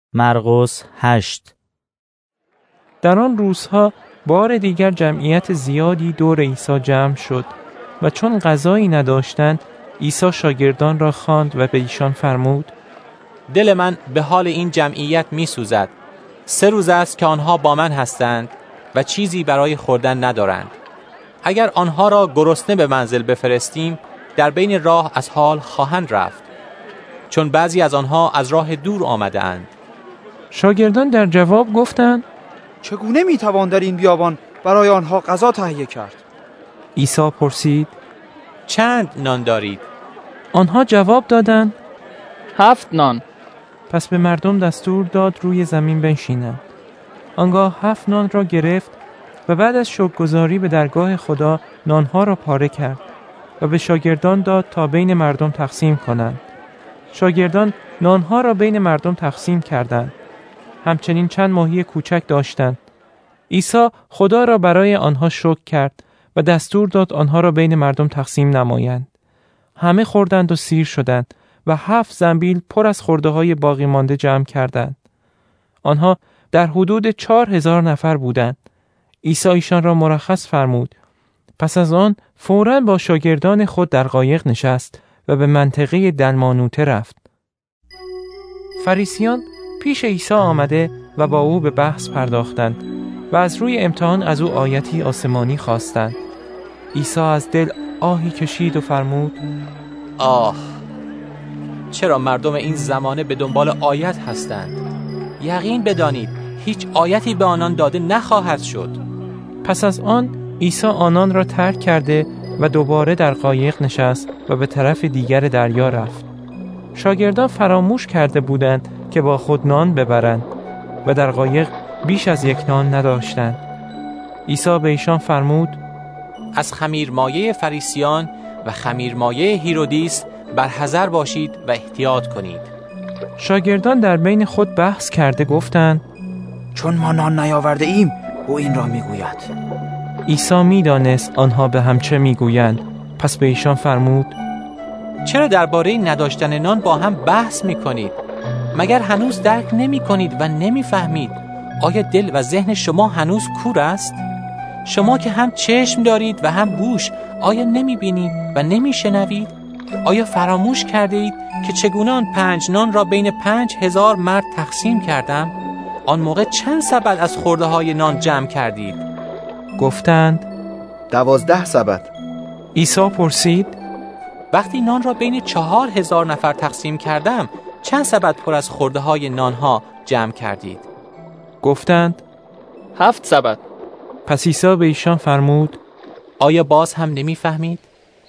مرقس 8. در آن روزها بار دیگر جمعیت زیادی دور عیسی جمع شد و چون غذایی نداشتند عیسی شاگردان را خواند و به ایشان فرمود: دل من به حال این جمعیت می سوزد. 3 روز است که آنها با من هستند و چیزی برای خوردن ندارند. اگر آنها را گرسنه به منزل بفرستیم، در بین راه از حال خواهند رفت، چون بعضی از آنها از راه دور آمده اند. شاگردان در جواب گفتند: چگونه میتوان در این بیابان برای آنها غذا تهیه کرد؟ عیسی پرسید: چند نان دارید؟ آنها جواب دادند: 7 نان. پس به مردم دستور داد روی زمین بنشینند. آنگاه 7 نان را گرفت و بعد از شکرگزاری به درگاه خدا نانها را پاره کرد و به شاگردان داد تا بین مردم تقسیم کنند. شاگردان نانها را بین مردم تقسیم کردند. همچنین چند ماهی کوچک داشتند. عیسی خدا را برای آنها شکر کرد و دستور داد آنها را بین مردم تقسیم نمایند. همه خوردند و سیر شدند و 7 زنبیل پر از خورده‌های باقی مانده جمع کردند. آنها در حدود 4000 نفر بودند. عیسی ایشان را مرخص فرمود. پس از آن فوراً با شاگردان خود در قایق نشست و به منطقه دلمانوته رفت. فریسیان پیش عیسی آمده و با او به بحث پرداختند و از روی امتحان از او آیتی آسمانی خواستند. عیسی از دل آهی کشید و فرمود: آه، چرا مردم این زمانه به دنبال آیت هستند؟ یقین بدانید هیچ آیتی به آنان داده نخواهد شد. پس از آن عیسی آنان را ترک کرده و دوباره در قایق نشست و به طرف دیگر دریا رفت. شاگردان فراموش کرده بودند که با خود نان ببرند و در قایق بیش از 1 نان نداشتند. عیسی به ایشان فرمود: از خمیرمایه فریسیان و خمیرمایه هیرودیس برحذر باشید و احتیاط کنید. شاگردان در بین خود بحث کرده گفتند: چون ما نان نیاورده ایم او این را میگوید. عیسی میدانست آنها به هم چه میگویند، پس به ایشان فرمود: چرا درباره نداشتن نان با هم بحث میکنید؟ مگر هنوز درک نمیکنید و نمیفهمید؟ آیا دل و ذهن شما هنوز کور است؟ شما که هم چشم دارید و هم گوش، آیا نمیبینید و نمیشنوید؟ آیا فراموش کرده اید که چگونه آن 5 نان را بین 5000 مرد تقسیم کردم؟ آن موقع چند سبد از خورده های نان جمع کردید؟ گفتند: 12 سبد. عیسی پرسید: وقتی نان را بین 4000 نفر تقسیم کردم، چند سبد پر از خورده های نان ها جمع کردید؟ گفتند: 7 سبد. پس عیسی به ایشان فرمود: آیا باز هم نمیفهمید؟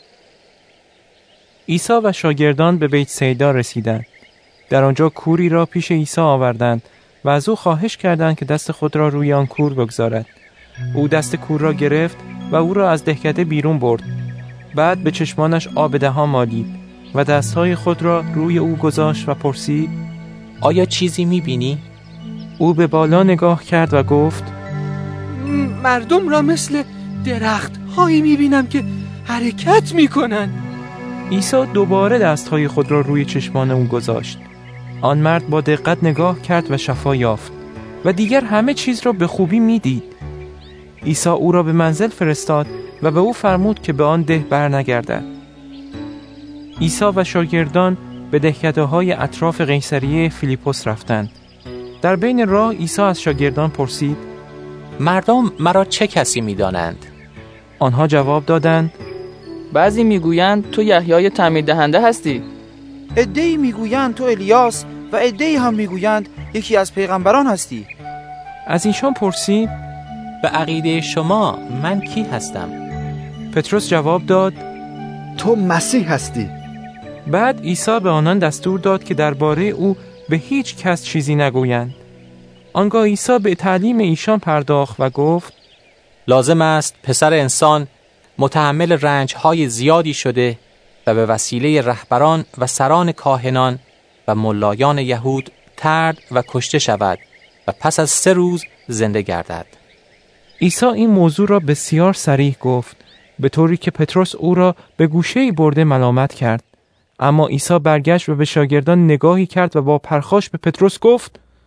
عیسی و شاگردان به بیت سیدا رسیدند. در آنجا کوری را پیش عیسی آوردند و از او خواهش کردند که دست خود را روی آن کور بگذارد. او دست کور را گرفت و او را از دهکده بیرون برد. بعد به چشمانش آب دهان مالید و دستهای خود را روی او گذاشت و پرسید: آیا چیزی میبینی؟ او به بالا نگاه کرد و گفت: مردم را مثل درخت هایی میبینم که حرکت میکنن. عیسی دوباره دستهای خود را روی چشمان او گذاشت. آن مرد با دقت نگاه کرد و شفا یافت و دیگر همه چیز را به خوبی میدید. عیسی او را به منزل فرستاد و به او فرمود که به آن ده برنگردد. عیسی و شاگردان به دهکده‌های اطراف قیصریه فیلیپوس رفتند. در بین راه عیسی از شاگردان پرسید: مردم مرا چه کسی می‌دانند؟ آنها جواب دادند: بعضی میگویند تو یحیای تعمید دهنده هستی. عده‌ای میگویند تو الیاس و عده‌ای هم میگویند یکی از پیغمبران هستی. از ایشان پرسید: به عقیده شما من کی هستم؟ پتروس جواب داد: تو مسیح هستی. بعد عیسی به آنان دستور داد که درباره او به هیچ کس چیزی نگویند. آنگاه عیسی به تعلیم ایشان پرداخت و گفت: لازم است پسر انسان متحمل رنج‌های زیادی شده و به وسیله رهبران و سران کاهنان و ملایان یهود طرد و کشته شود و پس از 3 روز زنده گردد. عیسی این موضوع را بسیار صریح گفت، به طوری که پتروس او را به گوشه‌ای برده ملامت کرد. اما عیسی برگشت و به شاگردان نگاهی کرد و با پرخاش به پتروس گفت: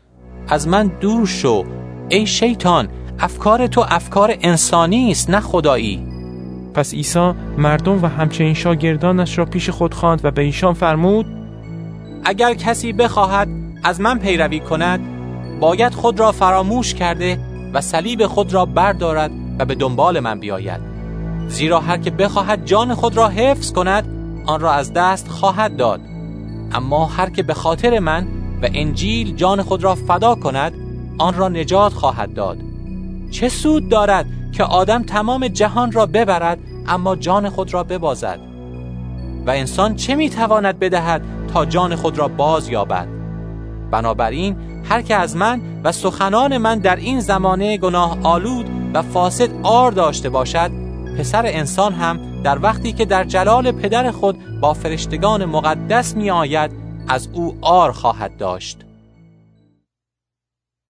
از من دور شو ای شیطان، افکار تو افکار انسانی است نه خدایی. پس عیسی مردم و همچنین شاگردانش را پیش خود خواند و به ایشان فرمود: اگر کسی بخواهد از من پیروی کند، باید خود را فراموش کرده و صلیب خود را بردارد و به دنبال من بیاید. زیرا هر که بخواهد جان خود را حفظ کند، آن را از دست خواهد داد. اما هر که به خاطر من و انجیل جان خود را فدا کند، آن را نجات خواهد داد. چه سود دارد که آدم تمام جهان را ببرد اما جان خود را ببازد؟ و انسان چه میتواند بدهد تا جان خود را باز یابد؟ بنابراین هر که از من و سخنان من در این زمانه گناه آلود و فاسد عار داشته باشد، پسر انسان هم در وقتی که در جلال پدر خود با فرشتگان مقدس می آید از او عار خواهد داشت.